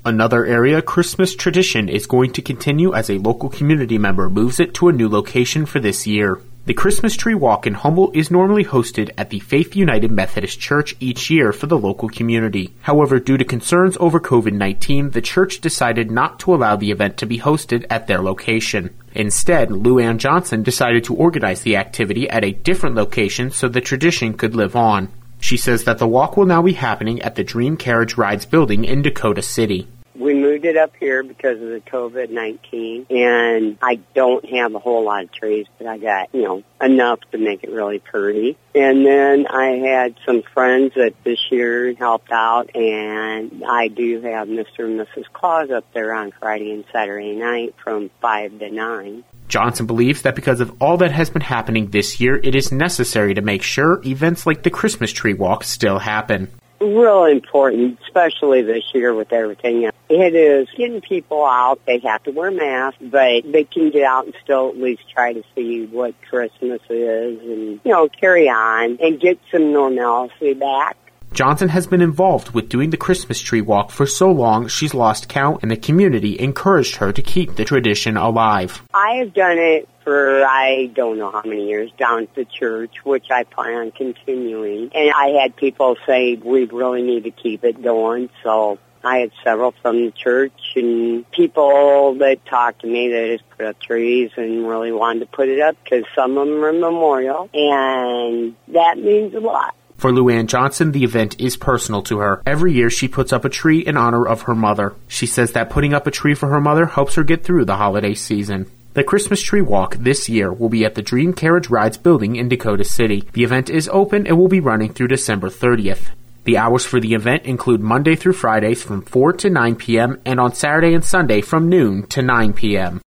Another area Christmas tradition is going to continue as a local community member moves it to a new location for this year. The Christmas Tree Walk in Humboldt is normally hosted at the Faith United Methodist Church each year for the local community. However, due to concerns over COVID-19, the church decided not to allow the event to be hosted at their location. Instead, Lou Ann Johnson decided to organize the activity at a different location so the tradition could live on. She says that the walk will now be happening at the Dream Carriage Rides building in Dakota City. We moved it up here because of the COVID-19, and I don't have a whole lot of trees, but I got, enough to make it really pretty. And then I had some friends that this year helped out, and I do have Mr. and Mrs. Claus up there on Friday and Saturday night from 5 to 9. Johnson believes that because of all that has been happening this year, it is necessary to make sure events like the Christmas Tree Walk still happen. Real important, especially this year with everything. It is getting people out. They have to wear masks, but they can get out and still at least try to see what Christmas is and, carry on and get some normalcy back. Johnson has been involved with doing the Christmas Tree Walk for so long she's lost count, and the community encouraged her to keep the tradition alive. I have done it for I don't know how many years down at the church, which I plan on continuing. And I had people say we really need to keep it going, so I had several from the church and people that talked to me that just put up trees and really wanted to put it up because some of them are memorial, and that means a lot. For Lou Ann Johnson, the event is personal to her. Every year she puts up a tree in honor of her mother. She says that putting up a tree for her mother helps her get through the holiday season. The Christmas Tree Walk this year will be at the Dream Carriage Rides building in Dakota City. The event is open and will be running through December 30th. The hours for the event include Monday through Fridays from 4 to 9 p.m. and on Saturday and Sunday from noon to 9 p.m.